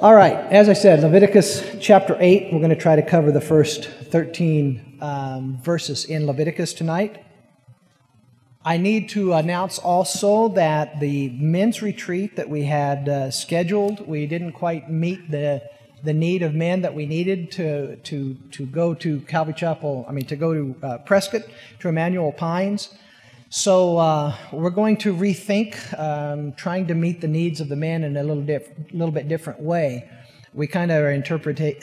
All right, as I said, Leviticus chapter 8, we're going to try to cover the first 13 verses in Leviticus tonight. I need to announce also that the men's retreat that we had scheduled, we didn't quite meet the need of men that we needed to go to Calvary Chapel, to go to Prescott, to Emmanuel Pines. So we're going to rethink trying to meet the needs of the men in a little bit different way. We kind of are interpreting.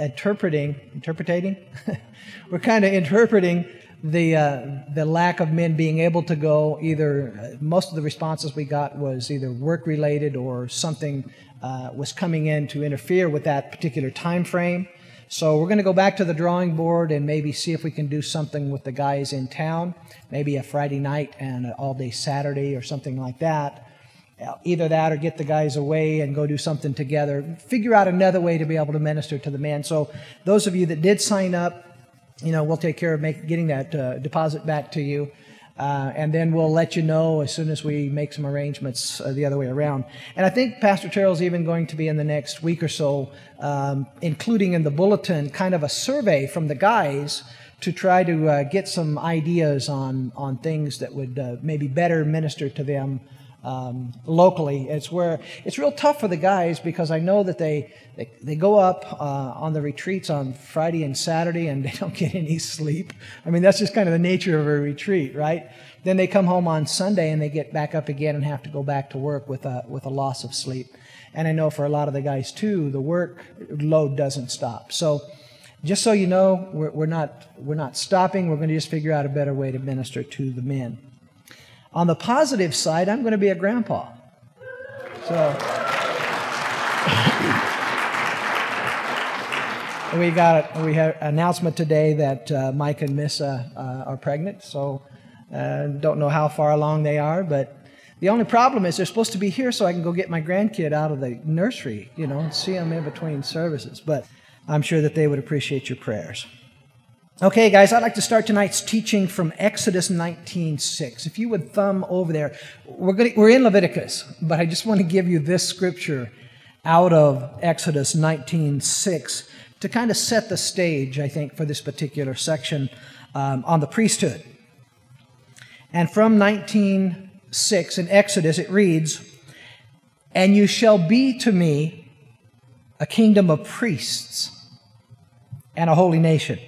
We're kind of interpreting the lack of men being able to go. Either most of the responses we got was either work related or something was coming in to interfere with that particular time frame. So we're going to go back to the drawing board and maybe see if we can do something with the guys in town, maybe a Friday night and an all-day Saturday or something like that. Either that or get the guys away and go do something together. Figure out another way to be able to minister to the men. So those of you that did sign up, we'll take care of getting that deposit back to you. And then we'll let you know as soon as we make some arrangements the other way around. And I think Pastor Terrell's even going to be in the next week or so, including in the bulletin, kind of a survey from the guys to try to get some ideas on things that would maybe better minister to them locally. It's real tough for the guys because I know that they go up on the retreats on Friday and Saturday and they don't get any sleep. That's just kind of the nature of a retreat, right? Then they come home on Sunday and they get back up again and have to go back to work with a loss of sleep. And I know for a lot of the guys too, the work load doesn't stop. So just so you know, we're not stopping. We're going to just figure out a better way to minister to the men. On the positive side, I'm going to be a grandpa. So we had an announcement today that Mike and Missa are pregnant. So don't know how far along they are, but the only problem is they're supposed to be here so I can go get my grandkid out of the nursery, and see them in between services. But I'm sure that they would appreciate your prayers. Okay, guys, I'd like to start tonight's teaching from Exodus 19:6. If you would thumb over there, we're in Leviticus, but I just want to give you this scripture out of Exodus 19:6 to kind of set the stage, I think, for this particular section on the priesthood. And from 19:6 in Exodus, it reads, "And you shall be to me a kingdom of priests and a holy nation.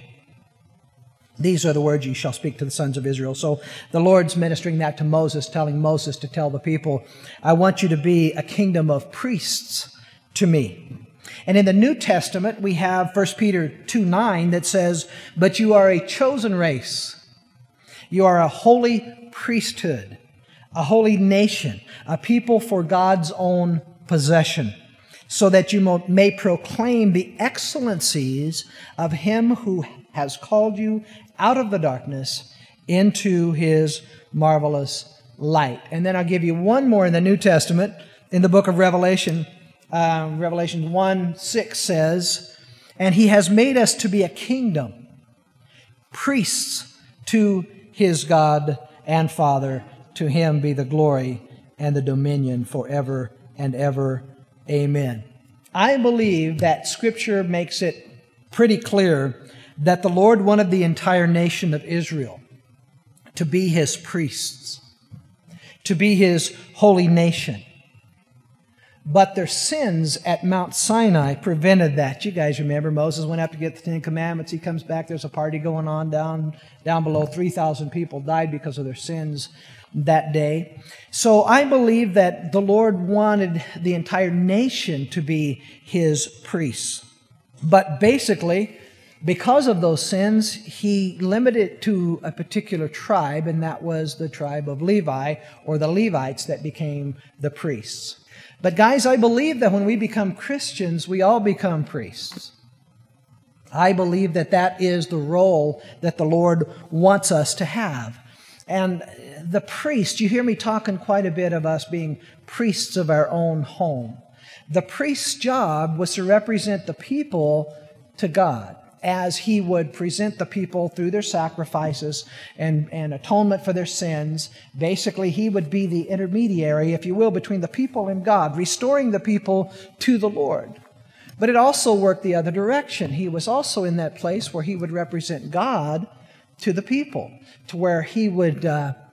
These are the words you shall speak to the sons of Israel." So the Lord's ministering that to Moses, telling Moses to tell the people, I want you to be a kingdom of priests to me. And in the New Testament, we have 1 Peter 2:9 that says, "But you are a chosen race. You are a holy priesthood, a holy nation, a people for God's own possession, so that you may proclaim the excellencies of Him who has called you out of the darkness into His marvelous light." And then I'll give you one more in the New Testament. In the book of Revelation, Revelation 1:6 says, "And He has made us to be a kingdom, priests to His God and Father. To Him be the glory and the dominion forever and ever. Amen." I believe that Scripture makes it pretty clear that the Lord wanted the entire nation of Israel to be His priests, to be His holy nation. But their sins at Mount Sinai prevented that. You guys remember Moses went up to get the Ten Commandments. He comes back, there's a party going on down below. 3,000 people died because of their sins that day. So I believe that the Lord wanted the entire nation to be His priests. But basically, because of those sins, He limited it to a particular tribe, and that was the tribe of Levi, or the Levites that became the priests. But guys, I believe that when we become Christians, we all become priests. I believe that that is the role that the Lord wants us to have. And the priest, you hear me talking quite a bit of us being priests of our own home. The priest's job was to represent the people to God, as He would present the people through their sacrifices and atonement for their sins. Basically, He would be the intermediary, if you will, between the people and God, restoring the people to the Lord. But it also worked the other direction. He was also in that place where he would represent God to the people, to where he would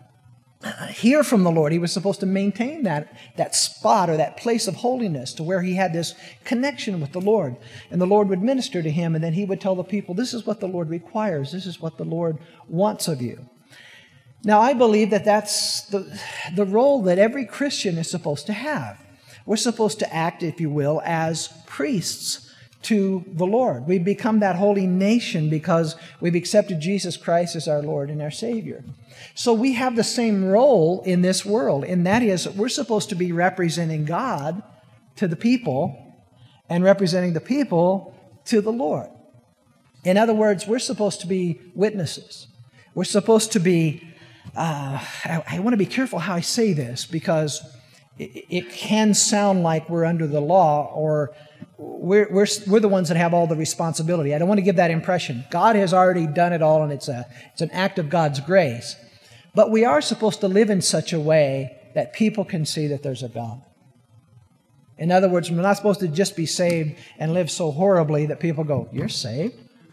hear from the Lord. He was supposed to maintain that spot or that place of holiness to where he had this connection with the Lord. And the Lord would minister to him, and then he would tell the people, this is what the Lord requires. This is what the Lord wants of you. Now, I believe that that's the role that every Christian is supposed to have. We're supposed to act, if you will, as priests to the Lord. We've become that holy nation because we've accepted Jesus Christ as our Lord and our Savior. So we have the same role in this world, and that is that we're supposed to be representing God to the people and representing the people to the Lord. In other words, we're supposed to be witnesses. We're supposed to be, I want to be careful how I say this, because it can sound like we're under the law or we're the ones that have all the responsibility. I don't want to give that impression. God has already done it all, and it's an act of God's grace. But we are supposed to live in such a way that people can see that there's a God. In other words, we're not supposed to just be saved and live so horribly that people go, "You're saved?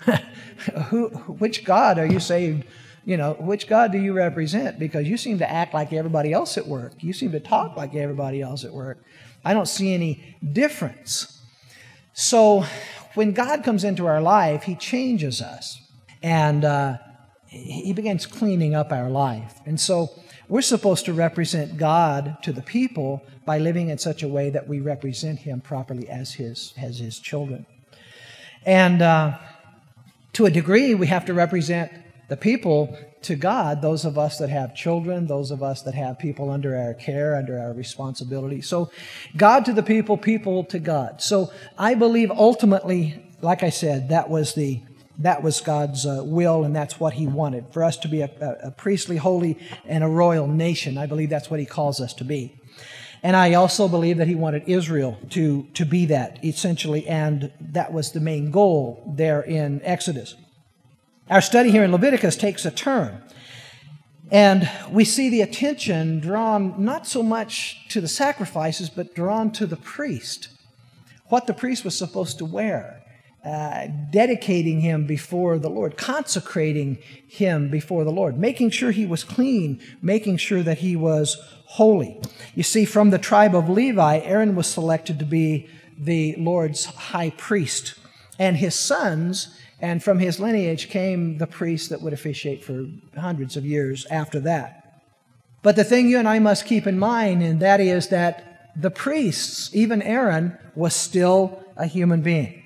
Which God are you saved? Which God do you represent? Because you seem to act like everybody else at work. You seem to talk like everybody else at work. I don't see any difference." So when God comes into our life, He changes us. And He begins cleaning up our life. And so we're supposed to represent God to the people by living in such a way that we represent Him properly as His children. And to a degree, we have to represent the people to God, those of us that have children, those of us that have people under our care, under our responsibility. So God to the people, people to God. So I believe ultimately, like I said, that was God's will, and that's what He wanted, for us to be a priestly, holy, and a royal nation. I believe that's what He calls us to be. And I also believe that He wanted Israel to be that, essentially, and that was the main goal there in Exodus. Our study here in Leviticus takes a turn, and we see the attention drawn not so much to the sacrifices, but drawn to the priest, what the priest was supposed to wear, dedicating him before the Lord, consecrating him before the Lord, making sure he was clean, making sure that he was holy. You see, from the tribe of Levi, Aaron was selected to be the Lord's high priest, and his sons. And from his lineage came the priests that would officiate for hundreds of years after that. But the thing you and I must keep in mind, and that is that the priests, even Aaron, was still a human being.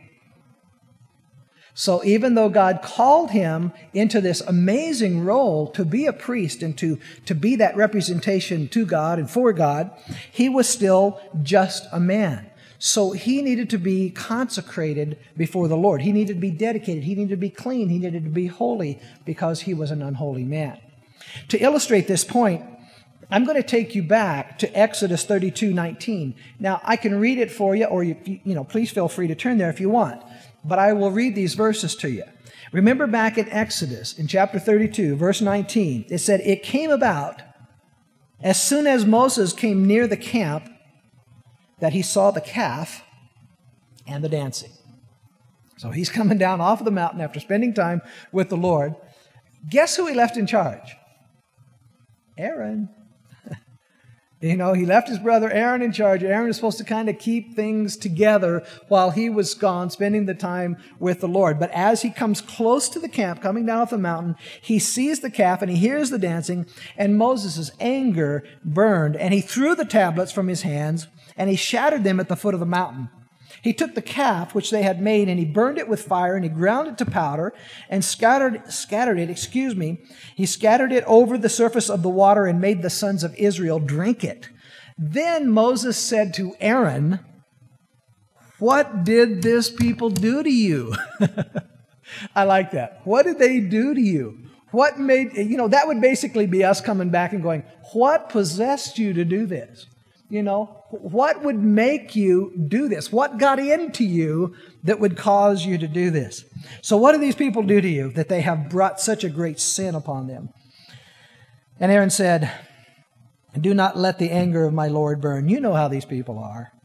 So even though God called him into this amazing role to be a priest and to be that representation to God and for God, he was still just a man. So he needed to be consecrated before the Lord. He needed to be dedicated. He needed to be clean. He needed to be holy because he was an unholy man. To illustrate this point, I'm going to take you back to Exodus 32:19. Now, I can read it for you, or please feel free to turn there if you want. But I will read these verses to you. Remember back in Exodus, in chapter 32, verse 19, it said, "It came about, as soon as Moses came near the camp, that he saw the calf and the dancing." So he's coming down off of the mountain after spending time with the Lord. Guess who he left in charge? Aaron. He left his brother Aaron in charge. Aaron was supposed to kind of keep things together while he was gone, spending the time with the Lord. But as he comes close to the camp, coming down off the mountain, he sees the calf and he hears the dancing, and Moses' anger burned, and he threw the tablets from his hands, and he shattered them at the foot of the mountain. He took the calf which they had made, and he burned it with fire, and he ground it to powder, and scattered it. He scattered it over the surface of the water and made the sons of Israel drink it. Then Moses said to Aaron, "What did this people do to you?" I like that. What did they do to you? What made, that would basically be us coming back and going, what possessed you to do this? What would make you do this? What got into you that would cause you to do this? So what do these people do to you that they have brought such a great sin upon them? And Aaron said, "Do not let the anger of my Lord burn." You know how these people are.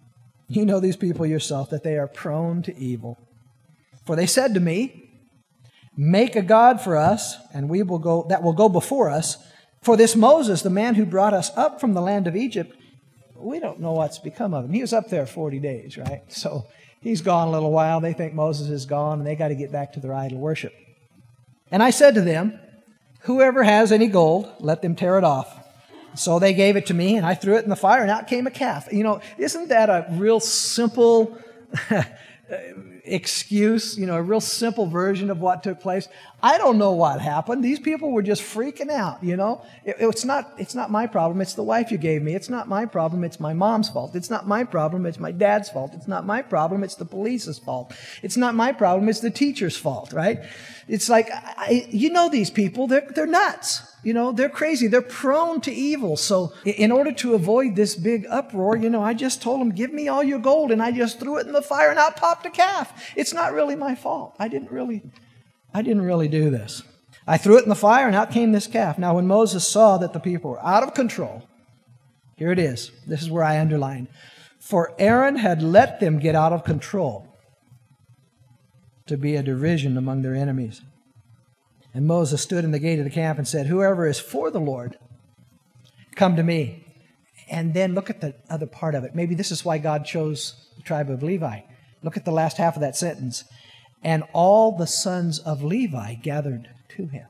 You know these people yourself, that they are prone to evil. For they said to me, make a god for us, and we will go, that will go before us. For this Moses, the man who brought us up from the land of Egypt, we don't know what's become of him. He was up there 40 days, right? So he's gone a little while. They think Moses is gone, and they got to get back to their idol worship. And I said to them, whoever has any gold, let them tear it off. So they gave it to me, and I threw it in the fire, and out came a calf. You know, isn't that a real simple excuse, a real simple version of what took place? I don't know what happened. These people were just freaking out, It's not my problem. It's the wife you gave me. It's not my problem. It's my mom's fault. It's not my problem. It's my dad's fault. It's not my problem. It's the police's fault. It's not my problem. It's the teacher's fault, right? It's like, these people, they're nuts. They're crazy. They're prone to evil. So in order to avoid this big uproar, I just told them, give me all your gold. And I just threw it in the fire and out popped a calf. It's not really my fault. I didn't really do this. I threw it in the fire and out came this calf. Now, when Moses saw that the people were out of control, here it is. This is where I underlined. For Aaron had let them get out of control to be a derision among their enemies. And Moses stood in the gate of the camp and said, whoever is for the Lord, come to me. And then look at the other part of it. Maybe this is why God chose the tribe of Levi. Look at the last half of that sentence. And all the sons of Levi gathered to him.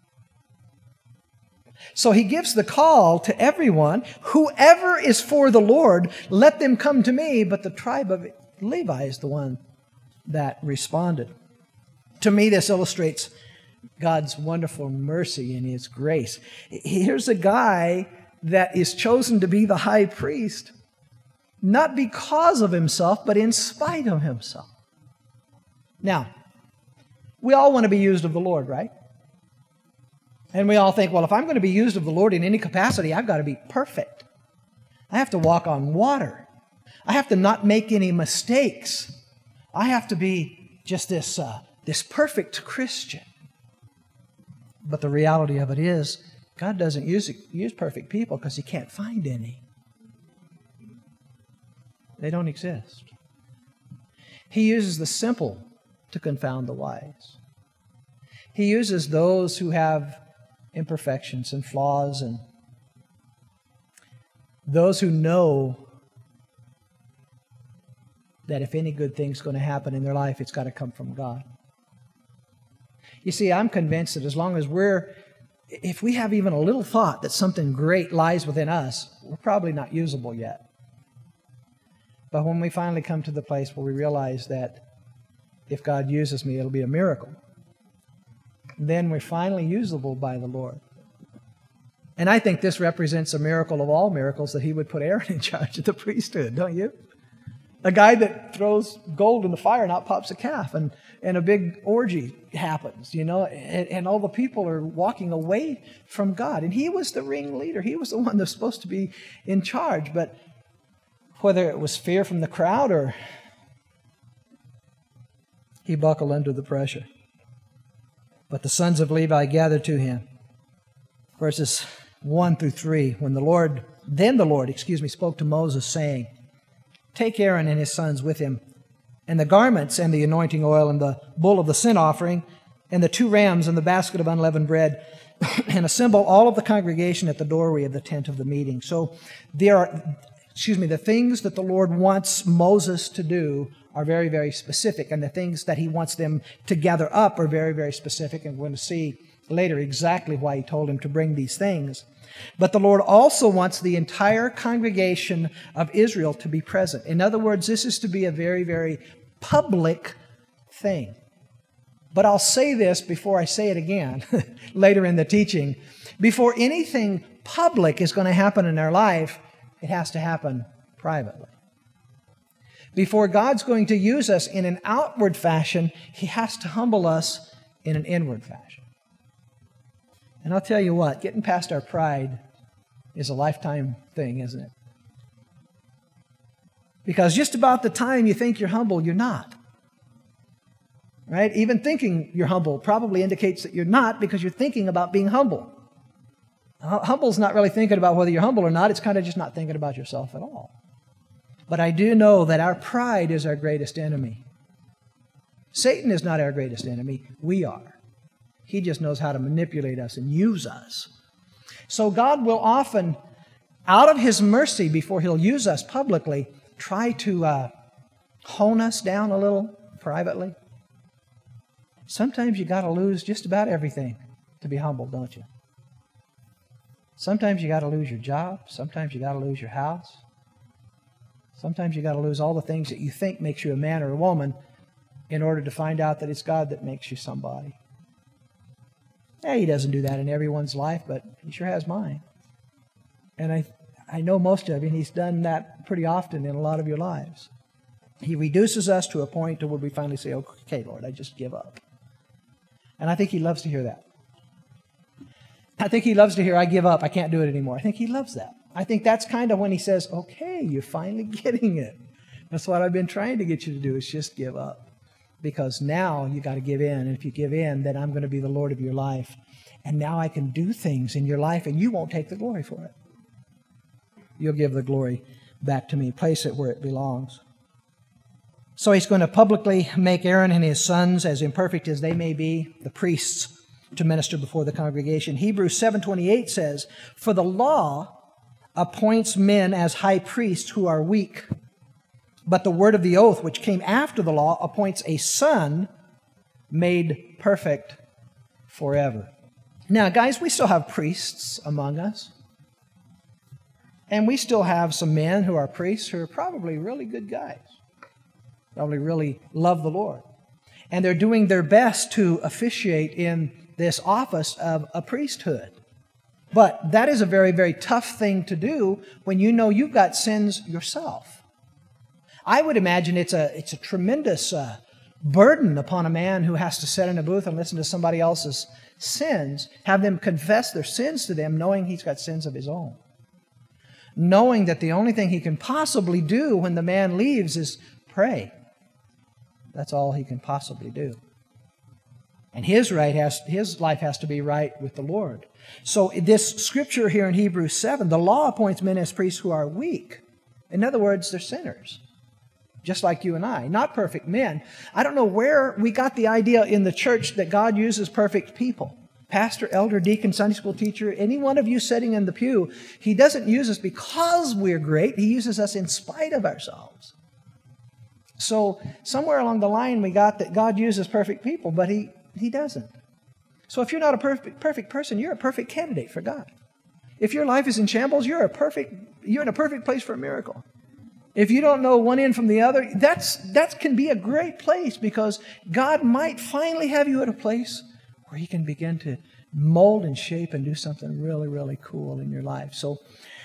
So he gives the call to everyone. Whoever is for the Lord, let them come to me. But the tribe of Levi is the one that responded. To me, this illustrates God's wonderful mercy and His grace. Here's a guy that is chosen to be the high priest, not because of himself, but in spite of himself. Now, we all want to be used of the Lord, right? And we all think, well, if I'm going to be used of the Lord in any capacity, I've got to be perfect. I have to walk on water. I have to not make any mistakes. I have to be just this perfect Christian. But the reality of it is, God doesn't use perfect people because He can't find any. They don't exist. He uses the simple to confound the wise. He uses those who have imperfections and flaws, and those who know that if any good thing's going to happen in their life, it's got to come from God. You see, I'm convinced that as long as if we have even a little thought that something great lies within us, we're probably not usable yet. But when we finally come to the place where we realize that if God uses me, it'll be a miracle, then we're finally usable by the Lord. And I think this represents a miracle of all miracles, that He would put Aaron in charge of the priesthood, don't you? A guy that throws gold in the fire and out pops a calf, and a big orgy happens, and all the people are walking away from God. And he was the ringleader. He was the one that's supposed to be in charge. But whether it was fear from the crowd or he buckled under the pressure. But the sons of Levi gathered to him. Verses 1 through 3. Then the Lord spoke to Moses, saying, take Aaron and his sons with him, and the garments and the anointing oil and the bull of the sin offering, and the 2 rams and the basket of unleavened bread, and assemble all of the congregation at the doorway of the tent of the meeting. So the things that the Lord wants Moses to do are very, very specific, and the things that He wants them to gather up are very, very specific, and we're going to see later exactly why He told him to bring these things. But the Lord also wants the entire congregation of Israel to be present. In other words, this is to be a very, very public thing. But I'll say this before I say it again later in the teaching. Before anything public is going to happen in our life, it has to happen privately. Before God's going to use us in an outward fashion, He has to humble us in an inward fashion. And I'll tell you what, getting past our pride is a lifetime thing, isn't it? Because just about the time you think you're humble, you're not. Right? Even thinking you're humble probably indicates that you're not, because you're thinking about being humble. Humble's not really thinking about whether you're humble or not. It's kind of just not thinking about yourself at all. But I do know that our pride is our greatest enemy. Satan is not our greatest enemy. We are. He just knows how to manipulate us and use us. So God will often, out of His mercy, before He'll use us publicly, try to hone us down a little privately. Sometimes you got to lose just about everything to be humble, don't you? Sometimes you got to lose your job. Sometimes you got to lose your house. Sometimes you got to lose all the things that you think makes you a man or a woman in order to find out that it's God that makes you somebody. Yeah, He doesn't do that in everyone's life, but He sure has mine. And I know most of you, and He's done that pretty often in a lot of your lives. He reduces us to a point to where we finally say, okay, Lord, I just give up. And I think He loves to hear that. I think He loves to hear, I give up, I can't do it anymore. I think He loves that. I think that's kind of when He says, okay, you're finally getting it. That's what I've been trying to get you to do, is just give up. Because now you got to give in. And if you give in, then I'm going to be the Lord of your life. And now I can do things in your life and you won't take the glory for it. You'll give the glory back to me. Place it where it belongs. So He's going to publicly make Aaron and his sons, as imperfect as they may be, the priests to minister before the congregation. Hebrews 7:28 says, "For the law appoints men as high priests who are weak. But the word of the oath, which came after the law, appoints a son made perfect forever." Now, guys, we still have priests among us. And we still have some men who are priests who are probably really good guys. Probably really love the Lord. And they're doing their best to officiate in this office of a priesthood. But that is a very, very tough thing to do when you know you've got sins yourself. I would imagine it's a tremendous burden upon a man who has to sit in a booth and listen to somebody else's sins, have them confess their sins to them, knowing he's got sins of his own. Knowing that the only thing he can possibly do when the man leaves is pray. That's all he can possibly do. And his life has to be right with the Lord. So this scripture here in Hebrews 7, the law appoints men as priests who are weak. In other words, they're sinners. Just like you and I, not perfect men. I don't know where we got the idea in the church that God uses perfect people. Pastor, elder, deacon, Sunday school teacher, any one of you sitting in the pew, He doesn't use us because we're great. He uses us in spite of ourselves. So somewhere along the line we got that God uses perfect people, but He doesn't. So if you're not a perfect person, you're a perfect candidate for God. If your life is in shambles, you're in a perfect place for a miracle. If you don't know one end from the other, that can be a great place, because God might finally have you at a place where He can begin to mold and shape and do something really, really cool in your life. So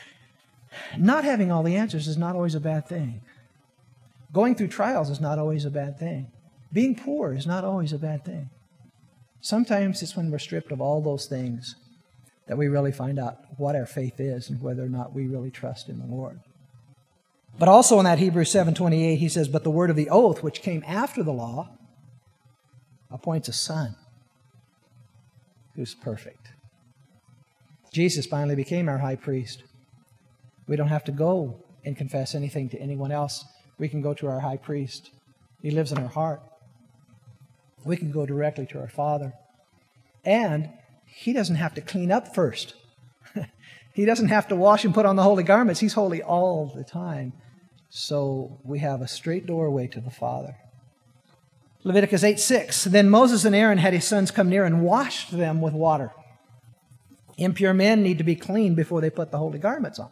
not having all the answers is not always a bad thing. Going through trials is not always a bad thing. Being poor is not always a bad thing. Sometimes it's when we're stripped of all those things that we really find out what our faith is and whether or not we really trust in the Lord. But also in that Hebrews 7:28, he says, "But the word of the oath, which came after the law, appoints a son who's perfect." Jesus finally became our high priest. We don't have to go and confess anything to anyone else. We can go to our high priest. He lives in our heart. We can go directly to our Father. And He doesn't have to clean up first. He doesn't have to wash and put on the holy garments. He's holy all the time. So we have a straight doorway to the Father. Leviticus 8:6, "Then Moses and Aaron had his sons come near and washed them with water." Impure men need to be clean before they put the holy garments on.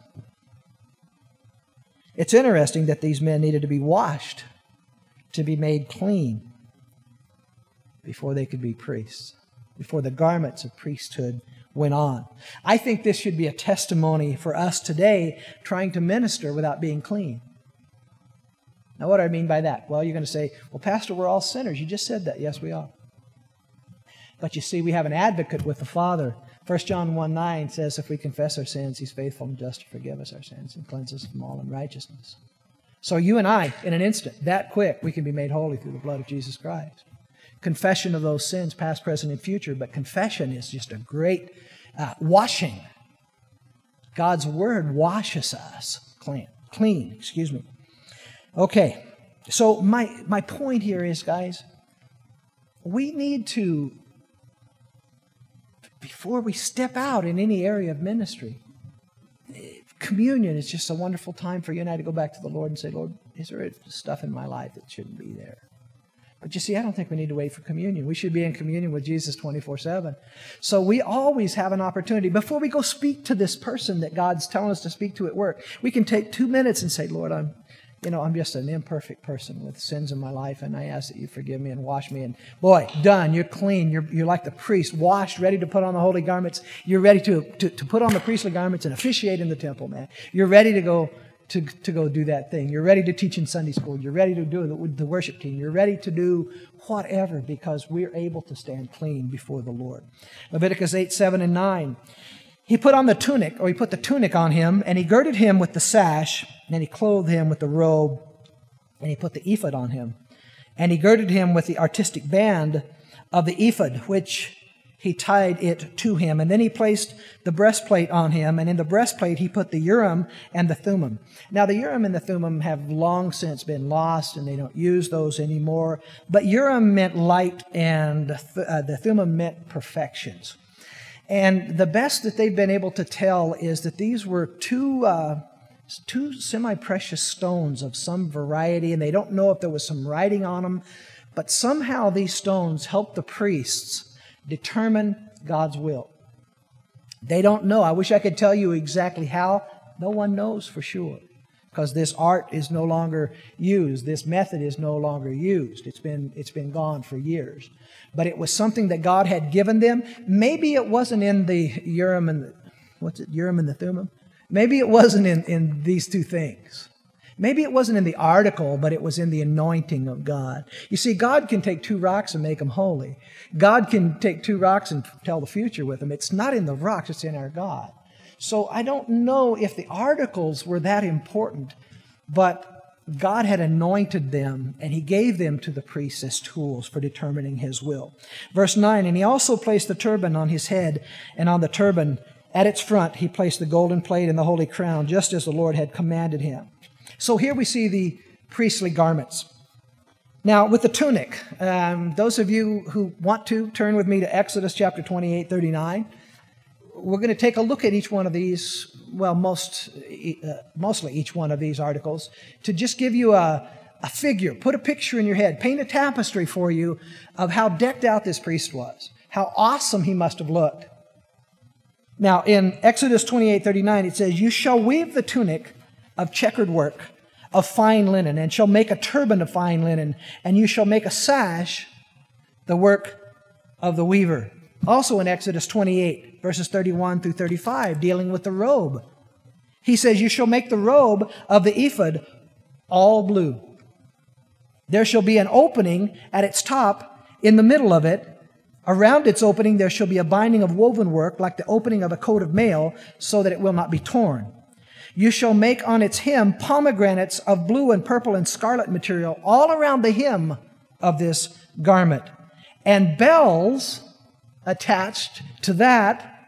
It's interesting that these men needed to be washed to be made clean before they could be priests, before the garments of priesthood went on. I think this should be a testimony for us today trying to minister without being clean. Now, what do I mean by that? Well, you're going to say, "Well, Pastor, we're all sinners." You just said that. Yes, we are. But you see, we have an advocate with the Father. 1 John 1:9 says, "If we confess our sins, He's faithful and just to forgive us our sins and cleanse us from all unrighteousness." So you and I, in an instant, that quick, we can be made holy through the blood of Jesus Christ. Confession of those sins, past, present, and future. But confession is just a great washing. God's Word washes us clean. Okay, so my point here is, guys, we need to, before we step out in any area of ministry, communion is just a wonderful time for you and I to go back to the Lord and say, Lord, is there stuff in my life that shouldn't be there? But you see, I don't think we need to wait for communion. We should be in communion with Jesus 24/7. So we always have an opportunity. Before we go speak to this person that God's telling us to speak to at work, we can take 2 minutes and say, Lord, I'm just an imperfect person with sins in my life, and I ask that you forgive me and wash me. And boy, done. You're clean. You're like the priest, washed, ready to put on the holy garments. You're ready to put on the priestly garments and officiate in the temple, man. You're ready to go do that thing. You're ready to teach in Sunday school. You're ready to do it with the worship team. You're ready to do whatever because we're able to stand clean before the Lord. Leviticus 8, 7, and 9. He put the tunic on him, and he girded him with the sash, and he clothed him with the robe, and he put the ephod on him. And he girded him with the artistic band of the ephod, which he tied it to him. And then he placed the breastplate on him, and in the breastplate he put the Urim and the Thummim. Now the Urim and the Thummim have long since been lost, and they don't use those anymore. But Urim meant light, and the Thummim meant perfections. And the best that they've been able to tell is that these were two semi-precious stones of some variety, and they don't know if there was some writing on them, but somehow these stones helped the priests determine God's will. They don't know. I wish I could tell you exactly how. No one knows for sure, because this art is no longer used. This method is no longer used. It's been gone for years. But it was something that God had given them. Maybe it wasn't in the Urim and the Thummim. Maybe it wasn't in these two things. Maybe it wasn't in the article, but it was in the anointing of God. You see, God can take 2 rocks and make them holy. God can take 2 rocks and tell the future with them. It's not in the rocks, it's in our God. So I don't know if the articles were that important, but God had anointed them, and He gave them to the priests as tools for determining His will. Verse 9, and He also placed the turban on His head, and on the turban at its front He placed the golden plate and the holy crown, just as the Lord had commanded Him. So here we see the priestly garments. Now, with the tunic, those of you who want to, turn with me to Exodus chapter 28, 39. We're going to take a look at each one of these, well, mostly each one of these articles, to just give you a figure, put a picture in your head, paint a tapestry for you of how decked out this priest was, how awesome he must have looked. Now, in Exodus 28, 39, it says, you shall weave the tunic of checkered work, of fine linen, and shall make a turban of fine linen, and you shall make a sash, the work of the weaver. Also in Exodus 28, verses 31 through 35, dealing with the robe. He says, you shall make the robe of the ephod all blue. There shall be an opening at its top in the middle of it. Around its opening there shall be a binding of woven work, like the opening of a coat of mail, so that it will not be torn. You shall make on its hem pomegranates of blue and purple and scarlet material all around the hem of this garment, and bells attached to that,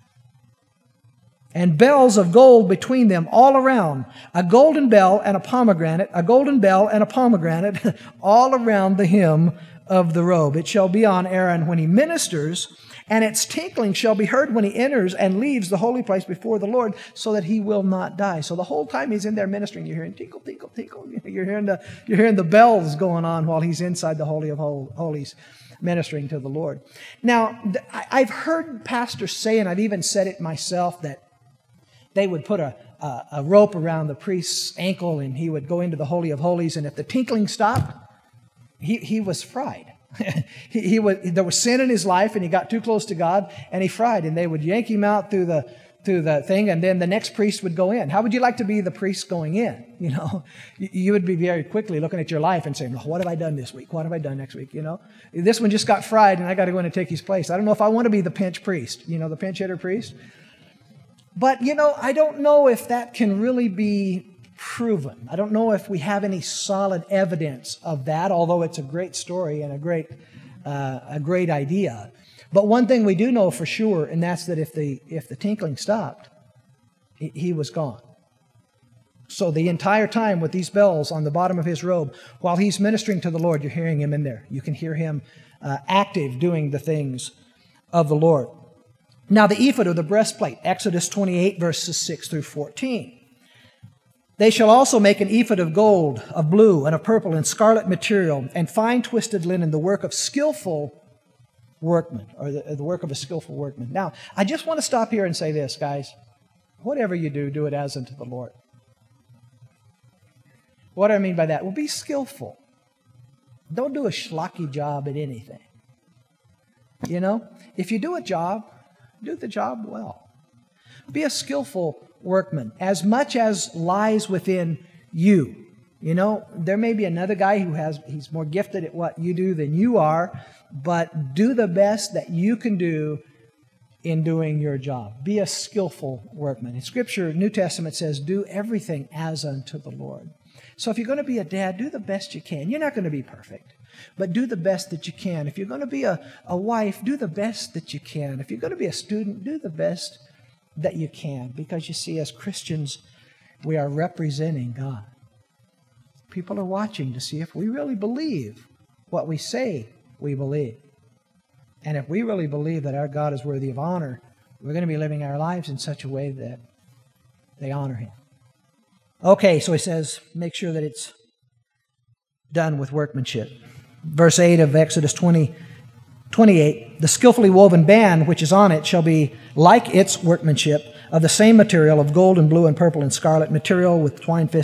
and bells of gold between them all around, a golden bell and a pomegranate, all around the hem of the robe. It shall be on Aaron when he ministers, and its tinkling shall be heard when he enters and leaves the holy place before the Lord, so that he will not die. So the whole time he's in there ministering, you're hearing tinkle, tinkle, tinkle. You're hearing the bells going on while he's inside the Holy of Holies, ministering to the Lord. Now, I've heard pastors say, and I've even said it myself, that they would put a rope around the priest's ankle, and he would go into the Holy of Holies, and if the tinkling stopped, he was fried. There was sin in his life, and he got too close to God, and he fried. And they would yank him out through the thing, and then the next priest would go in. How would you like to be the priest going in? You know, you would be very quickly looking at your life and saying, well, "What have I done this week? What have I done next week?" You know, this one just got fried, and I got to go in and take his place. I don't know if I want to be the pinch priest. You know, the pinch hitter priest. But you know, I don't know if that can really be proven. I don't know if we have any solid evidence of that, although it's a great story and a great idea. But one thing we do know for sure, and that's that if the tinkling stopped, he was gone. So the entire time with these bells on the bottom of his robe, while he's ministering to the Lord, you're hearing him in there. You can hear him active doing the things of the Lord. Now the ephod, or the breastplate, Exodus 28, verses 6 through 14. They shall also make an ephod of gold, of blue, and of purple, and scarlet material, and fine twisted linen, the work of skillful workmen, or the work of a skillful workman. Now, I just want to stop here and say this, guys. Whatever you do, do it as unto the Lord. What do I mean by that? Well, be skillful. Don't do a schlocky job at anything. You know, if you do a job, do the job well. Be a skillful workman, as much as lies within you. You know, there may be another guy he's more gifted at what you do than you are, but do the best that you can do in doing your job. Be a skillful workman. In Scripture, New Testament says, do everything as unto the Lord. So if you're going to be a dad, do the best you can. You're not going to be perfect, but do the best that you can. If you're going to be a wife, do the best that you can. If you're going to be a student, do the best that you can. Because you see, as Christians, we are representing God. People are watching to see if we really believe what we say we believe. And if we really believe that our God is worthy of honor, we're going to be living our lives in such a way that they honor Him. Okay, so he says, make sure that it's done with workmanship. Verse 8 of Exodus 28, the skillfully woven band which is on it shall be like its workmanship, of the same material, of gold and blue and purple and scarlet material, with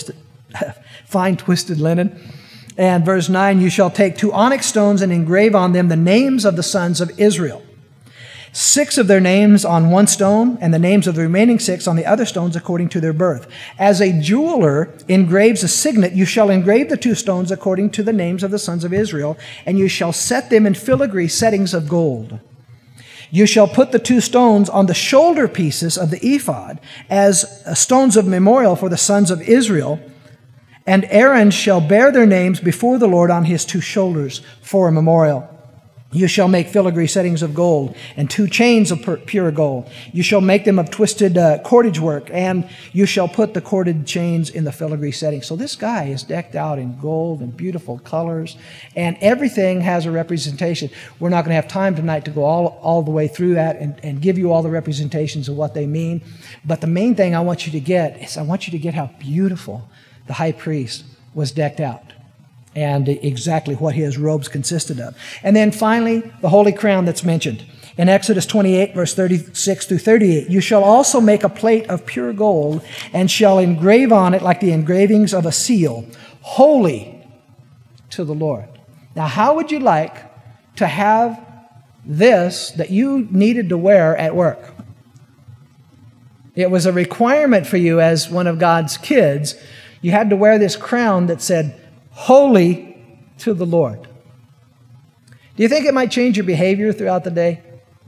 fine twisted linen. And verse 9, you shall take 2 onyx stones and engrave on them the names of the sons of Israel. 6 of their names on one stone, and the names of the remaining 6 on the other stones according to their birth. As a jeweler engraves a signet, you shall engrave the 2 stones according to the names of the sons of Israel, and you shall set them in filigree settings of gold. You shall put the 2 stones on the shoulder pieces of the ephod as stones of memorial for the sons of Israel, and Aaron shall bear their names before the Lord on his 2 shoulders for a memorial. You shall make filigree settings of gold and 2 chains of pure gold. You shall make them of twisted cordage work, and you shall put the corded chains in the filigree setting. So this guy is decked out in gold and beautiful colors, and everything has a representation. We're not going to have time tonight to go all the way through that and give you all the representations of what they mean. But the main thing I want you to get is I want you to get how beautiful the high priest was decked out, and exactly what his robes consisted of. And then finally, the holy crown that's mentioned. In Exodus 28, verse 36 through 38, you shall also make a plate of pure gold, and shall engrave on it like the engravings of a seal, holy to the Lord. Now, how would you like to have this that you needed to wear at work? It was a requirement for you as one of God's kids. You had to wear this crown that said, holy to the Lord. Do you think it might change your behavior throughout the day?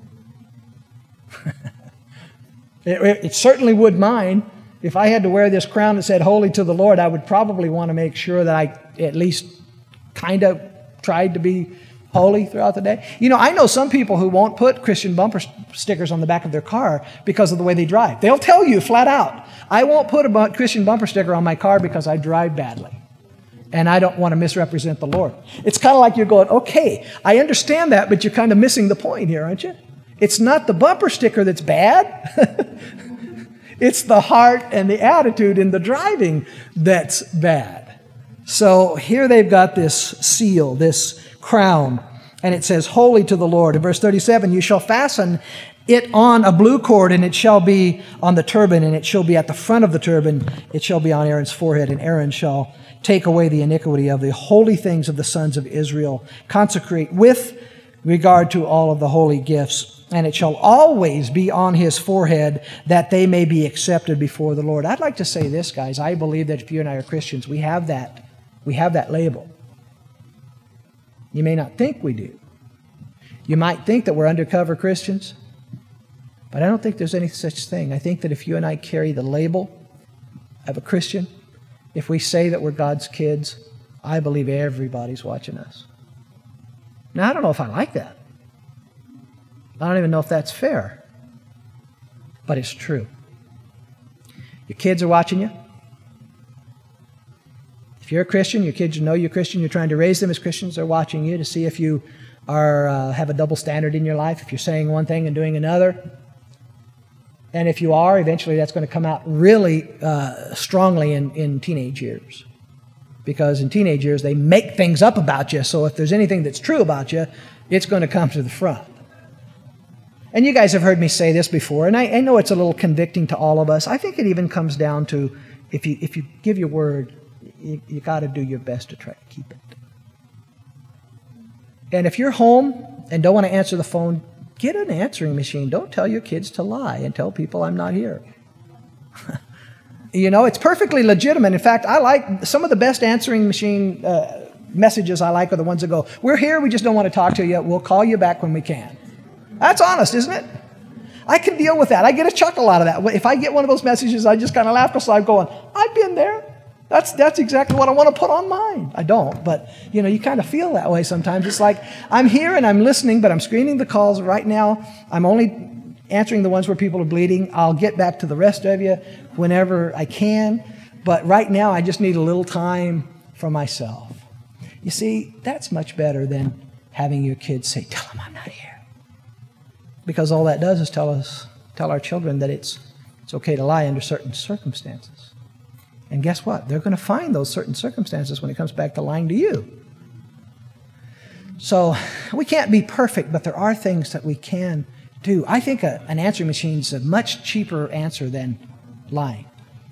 It certainly would mine. If I had to wear this crown that said holy to the Lord, I would probably want to make sure that I at least kind of tried to be holy throughout the day. You know, I know some people who won't put Christian bumper stickers on the back of their car because of the way they drive. They'll tell you flat out, I won't put a Christian bumper sticker on my car because I drive badly. And I don't want to misrepresent the Lord. It's kind of like you're going, okay, I understand that, but you're kind of missing the point here, aren't you? It's not the bumper sticker that's bad. It's the heart and the attitude in the driving that's bad. So here they've got this seal, this crown, and it says, holy to the Lord. In verse 37, you shall fasten it on a blue cord, and it shall be on the turban, and it shall be at the front of the turban. It shall be on Aaron's forehead, and Aaron shall take away the iniquity of the holy things of the sons of Israel, consecrate with regard to all of the holy gifts, and it shall always be on his forehead, that they may be accepted before the Lord. I'd like to say this, guys. I believe that if you and I are Christians, we have that label. You may not think we do. You might think that we're undercover Christians, but I don't think there's any such thing. I think that if you and I carry the label of a Christian, if we say that we're God's kids, I believe everybody's watching us. Now, I don't know if I like that. I don't even know if that's fair. But it's true. Your kids are watching you. you're a Christian, your kids know you're Christian, you're trying to raise them as Christians, they're watching you to see if you have a double standard in your life, if you're saying one thing and doing another. And if you are, eventually that's going to come out really strongly in teenage years. Because in teenage years, they make things up about you, so if there's anything that's true about you, it's going to come to the front. And you guys have heard me say this before, and I know it's a little convicting to all of us. I think it even comes down to if you give your word, you got to do your best to try to keep it. And if you're home and don't want to answer the phone, get an answering machine. Don't tell your kids to lie and tell people I'm not here. You know, it's perfectly legitimate. In fact, I like some of the best answering machine messages I like are the ones that go, we're here, we just don't want to talk to you. We'll call you back when we can. That's honest, isn't it? I can deal with that. I get a chuckle out of that. If I get one of those messages, I just kind of laugh because I'm going, I've been there. That's exactly what I want to put on mine. I don't, but you know, you kind of feel that way sometimes. It's like I'm here and I'm listening, but I'm screening the calls right now. I'm only answering the ones where people are bleeding. I'll get back to the rest of you whenever I can, but right now I just need a little time for myself. You see, that's much better than having your kids say, tell them I'm not here. Because all that does is tell our children that it's okay to lie under certain circumstances. And guess what? They're going to find those certain circumstances when it comes back to lying to you. So we can't be perfect, but there are things that we can do. I think an answering machine is a much cheaper answer than lying.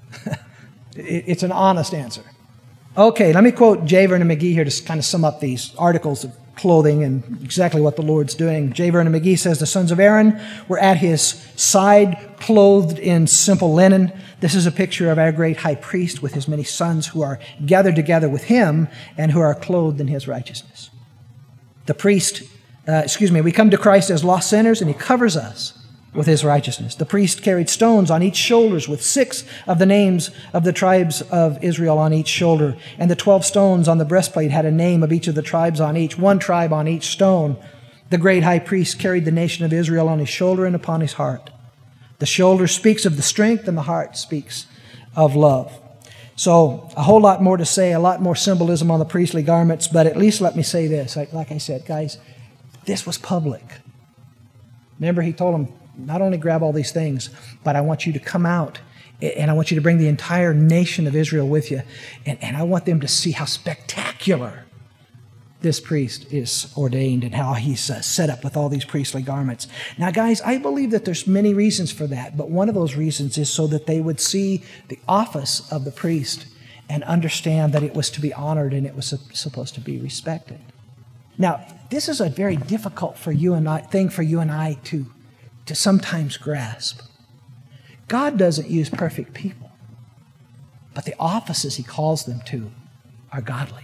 It's an honest answer. Okay, let me quote J. Vernon McGee here to kind of sum up these articles of clothing and exactly what the Lord's doing. J. Vernon McGee says, the sons of Aaron were at his side, clothed in simple linen. This is a picture of our great high priest with his many sons who are gathered together with him and who are clothed in his righteousness. The priest, we come to Christ as lost sinners and he covers us with his righteousness. The priest carried stones on each shoulders with 6 of the names of the tribes of Israel on each shoulder. And the 12 stones on the breastplate had a name of each of the tribes on each, one tribe on each stone. The great high priest carried the nation of Israel on his shoulder and upon his heart. The shoulder speaks of the strength and the heart speaks of love. So a whole lot more to say, a lot more symbolism on the priestly garments, but at least let me say this. Like I said, guys, this was public. Remember, he told them, not only grab all these things, but I want you to come out and I want you to bring the entire nation of Israel with you. And I want them to see how spectacular this priest is ordained and how he's set up with all these priestly garments. Now, guys, I believe that there's many reasons for that, but one of those reasons is so that they would see the office of the priest and understand that it was to be honored and it was supposed to be respected. Now, this is a very difficult thing for you and I to sometimes grasp. God doesn't use perfect people, but the offices he calls them to are godly.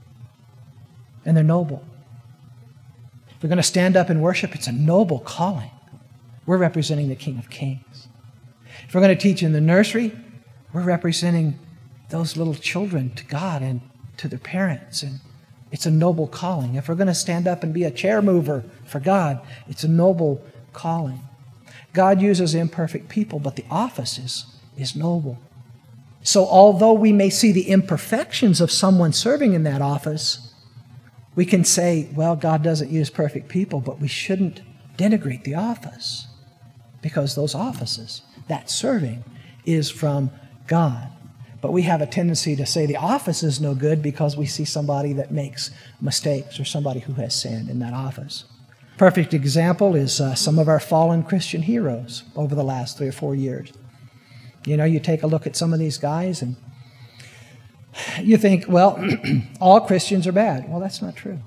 And they're noble. If we're going to stand up and worship, it's a noble calling. We're representing the King of Kings. If we're going to teach in the nursery, we're representing those little children to God and to their parents. And it's a noble calling. If we're going to stand up and be a chair mover for God, it's a noble calling. God uses imperfect people, but the office is noble. So although we may see the imperfections of someone serving in that office, we can say, well, God doesn't use perfect people, but we shouldn't denigrate the office because those offices, that serving, is from God. But we have a tendency to say the office is no good because we see somebody that makes mistakes or somebody who has sinned in that office. Perfect example is some of our fallen Christian heroes over the last 3 or 4 years. You know, you take a look at some of these guys and you think, well, all Christians are bad. Well, that's not true.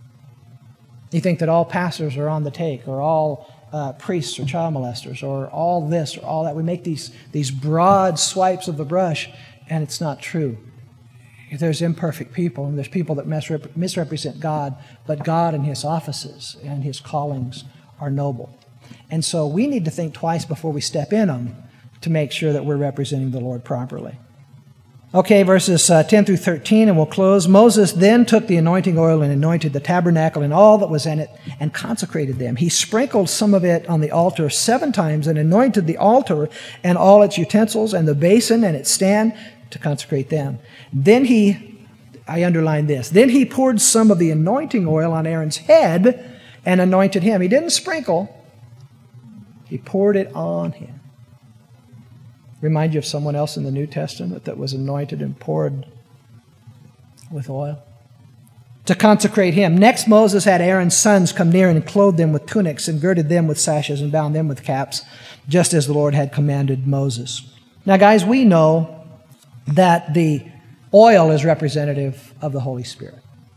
You think that all pastors are on the take, or all priests or child molesters, or all this or all that. We make these broad swipes of the brush, and it's not true. There's imperfect people, and there's people that misrepresent God, but God and his offices and his callings are noble. And so we need to think twice before we step in them to make sure that we're representing the Lord properly. Okay, verses 10 through 13, and we'll close. Moses then took the anointing oil and anointed the tabernacle and all that was in it and consecrated them. He sprinkled some of it on the altar 7 times and anointed the altar and all its utensils and the basin and its stand to consecrate them. Then he I underline this. Then he poured some of the anointing oil on Aaron's head and anointed him. He didn't sprinkle. He poured it on him. Remind you of someone else in the New Testament that was anointed and poured with oil? To consecrate him. Next, Moses had Aaron's sons come near and clothed them with tunics and girded them with sashes and bound them with caps, just as the Lord had commanded Moses. Now, guys, we know that the oil is representative of the Holy Spirit.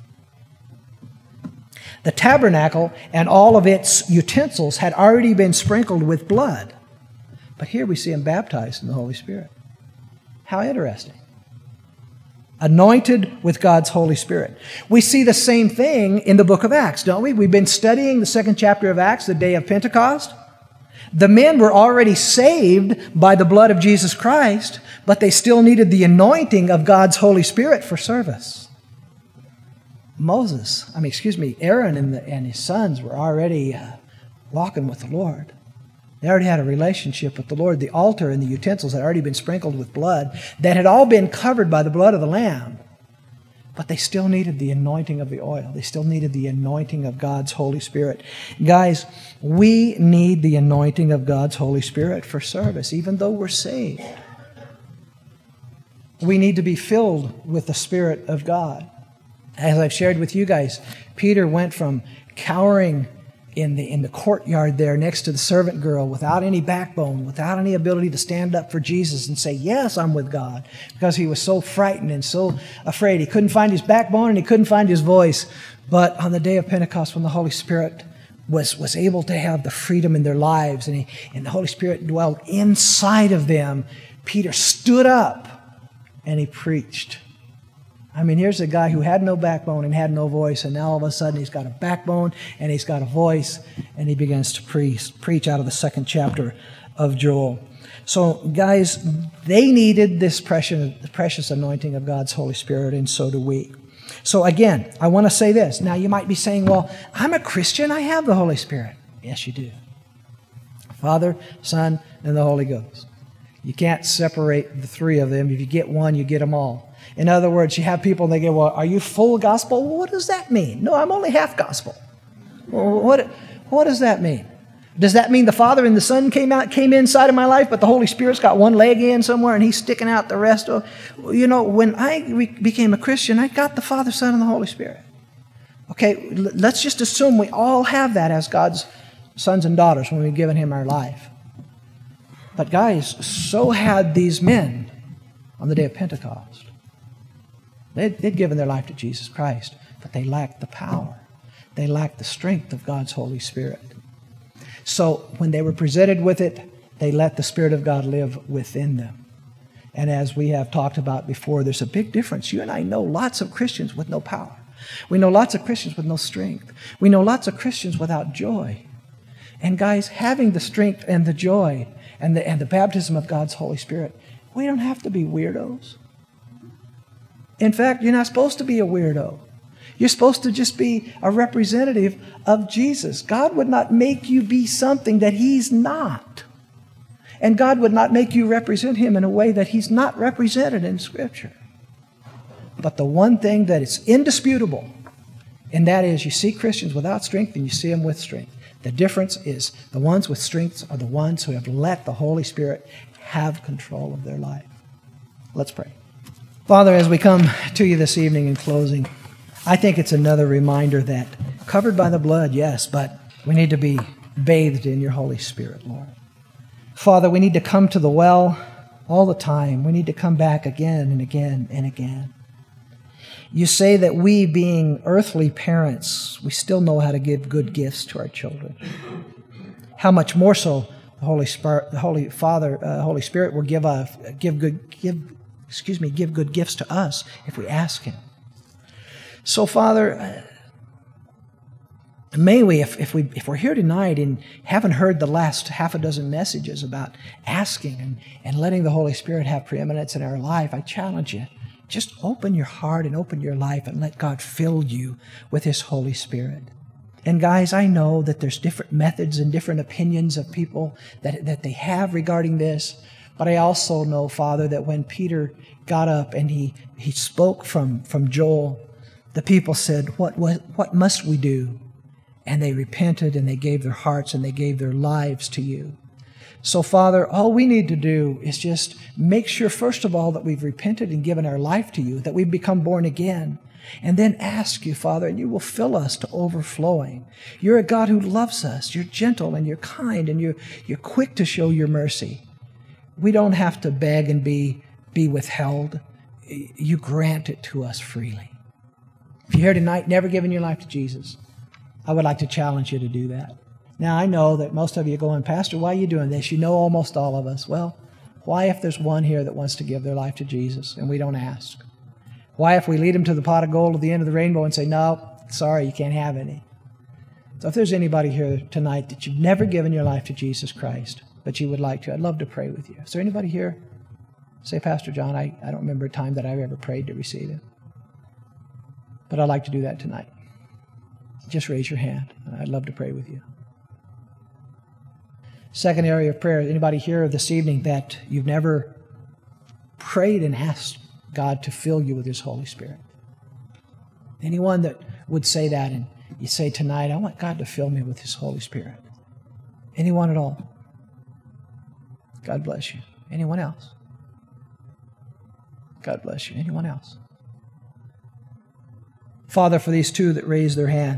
The tabernacle and all of its utensils had already been sprinkled with blood. But here we see him baptized in the Holy Spirit. How interesting. Anointed with God's Holy Spirit. We see the same thing in the book of Acts, don't we? We've been studying the second chapter of Acts, the day of Pentecost. The men were already saved by the blood of Jesus Christ, but they still needed the anointing of God's Holy Spirit for service. Aaron and his sons were already walking with the Lord. They already had a relationship with the Lord. The altar and the utensils had already been sprinkled with blood that had all been covered by the blood of the Lamb. But they still needed the anointing of the oil. They still needed the anointing of God's Holy Spirit. Guys, we need the anointing of God's Holy Spirit for service, even though we're saved. We need to be filled with the Spirit of God. As I've shared with you guys, Peter went from cowering in the courtyard there next to the servant girl without any backbone, without any ability to stand up for Jesus and say, yes, I'm with God, because he was so frightened and so afraid. He couldn't find his backbone and he couldn't find his voice. But on the day of Pentecost, when the Holy Spirit was able to have the freedom in their lives and the Holy Spirit dwelled inside of them, Peter stood up and he preached. I mean, here's a guy who had no backbone and had no voice, and now all of a sudden he's got a backbone and he's got a voice, and he begins to preach out of the second chapter of Joel. So, guys, they needed this precious anointing of God's Holy Spirit, and so do we. So, again, I want to say this. Now, you might be saying, well, I'm a Christian. I have the Holy Spirit. Yes, you do. Father, Son, and the Holy Ghost. You can't separate the three of them. If you get one, you get them all. In other words, you have people and they go, well, are you full gospel? Well, what does that mean? No, I'm only half gospel. Well, what does that mean? Does that mean the Father and the Son came inside of my life, but the Holy Spirit's got one leg in somewhere and he's sticking out the rest? You know, when I became a Christian, I got the Father, Son, and the Holy Spirit. Okay, let's just assume we all have that as God's sons and daughters when we've given him our life. But guys, so had these men on the day of Pentecost. They'd given their life to Jesus Christ, but they lacked the power. They lacked the strength of God's Holy Spirit. So when they were presented with it, they let the Spirit of God live within them. And as we have talked about before, there's a big difference. You and I know lots of Christians with no power. We know lots of Christians with no strength. We know lots of Christians without joy. And guys, having the strength and the joy and the baptism of God's Holy Spirit, we don't have to be weirdos. In fact, you're not supposed to be a weirdo. You're supposed to just be a representative of Jesus. God would not make you be something that he's not. And God would not make you represent him in a way that he's not represented in Scripture. But the one thing that is indisputable, and that is you see Christians without strength and you see them with strength. The difference is the ones with strength are the ones who have let the Holy Spirit have control of their life. Let's pray. Father, as we come to you this evening in closing, I think it's another reminder that covered by the blood, yes, but we need to be bathed in your Holy Spirit, Lord. Father, we need to come to the well all the time. We need to come back again and again and again. You say that we, being earthly parents, we still know how to give good gifts to our children. How much more so the Holy Spirit will give good gifts to us if we ask him. So, Father, may we, if we're here tonight and haven't heard the last half a dozen messages about asking and letting the Holy Spirit have preeminence in our life, I challenge you, just open your heart and open your life and let God fill you with his Holy Spirit. And guys, I know that there's different methods and different opinions of people that they have regarding this. But I also know, Father, that when Peter got up and he spoke from Joel, the people said, what must we do? And they repented and they gave their hearts and they gave their lives to you. So, Father, all we need to do is just make sure, first of all, that we've repented and given our life to you, that we've become born again, and then ask you, Father, and you will fill us to overflowing. You're a God who loves us. You're gentle and you're kind and you're quick to show your mercy. We don't have to beg and be withheld. You grant it to us freely. If you're here tonight, never given your life to Jesus, I would like to challenge you to do that. Now, I know that most of you are going, Pastor, why are you doing this? You know almost all of us. Well, why if there's one here that wants to give their life to Jesus and we don't ask? Why if we lead them to the pot of gold at the end of the rainbow and say, no, sorry, you can't have any? So if there's anybody here tonight that you've never given your life to Jesus Christ, but you would like to, I'd love to pray with you. Is there anybody here? Say, Pastor John, I don't remember a time that I've ever prayed to receive it. But I'd like to do that tonight. Just raise your hand. I'd love to pray with you. Second area of prayer, anybody here this evening that you've never prayed and asked God to fill you with His Holy Spirit? Anyone that would say that and you say tonight, I want God to fill me with His Holy Spirit. Anyone at all? God bless you. Anyone else? God bless you. Anyone else? Father, for these two that raised their hand,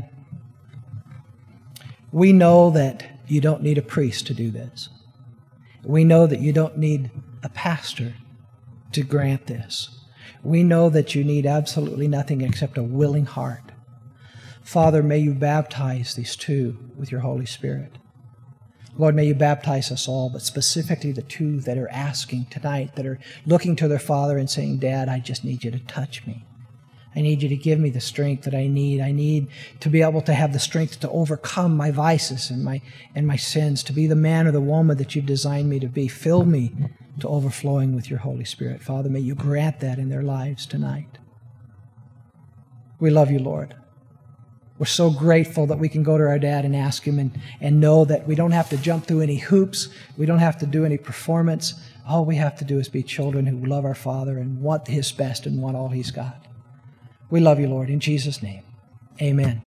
we know that you don't need a priest to do this. We know that you don't need a pastor to grant this. We know that you need absolutely nothing except a willing heart. Father, may you baptize these two with your Holy Spirit. Lord, may you baptize us all, but specifically the two that are asking tonight, that are looking to their Father and saying, Dad, I just need you to touch me. I need you to give me the strength that I need. I need to be able to have the strength to overcome my vices and my sins, to be the man or the woman that you've designed me to be. Fill me to overflowing with your Holy Spirit. Father, may you grant that in their lives tonight. We love you, Lord. We're so grateful that we can go to our dad and ask him and know that we don't have to jump through any hoops. We don't have to do any performance. All we have to do is be children who love our Father and want His best and want all He's got. We love you, Lord. In Jesus' name, amen.